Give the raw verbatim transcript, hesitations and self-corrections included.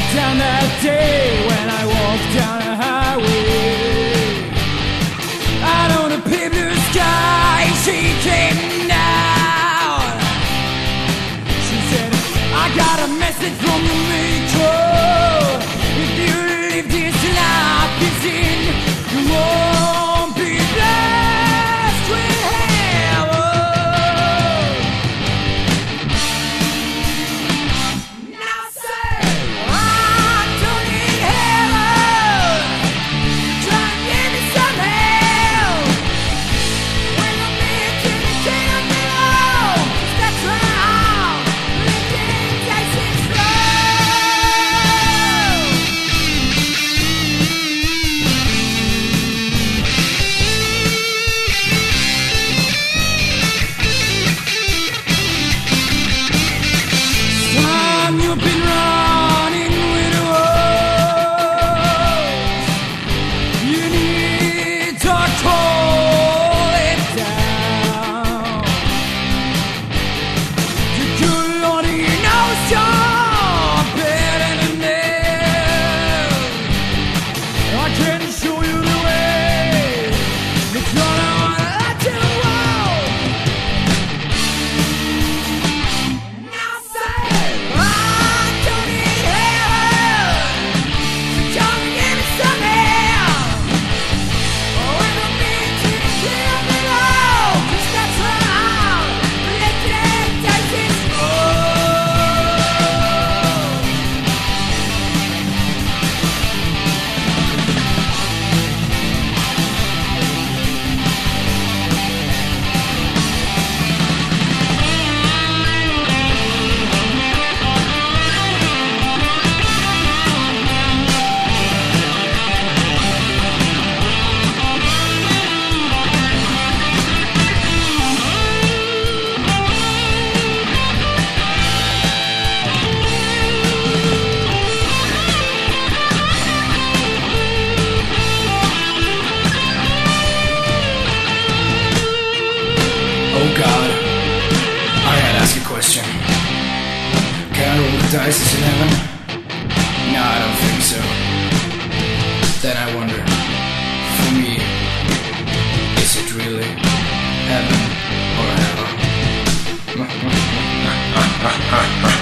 down that day when I walked down a highway. Out on a pale blue sky, she came down. She said, I got a message from the maker. If you live this life is in, you won't be blessed with heaven. Now say, I don't need heaven. Try and give me some help. When I'm into the kingdom below, that's right, living tasting slow. Time you've been running with the wolves. You need to call it down. The good Lord, He knows you're better than them. I can show you the way. It's not what I do. Now say, I don't need heaven. Don't give me some help. When I'm into the kingdom below, 'cause that's right, living tasting slow. Oh God, I gotta ask a question. Can I roll the dice in heaven? No, I don't think so. Then I wonder, for me, is it really heaven or hell?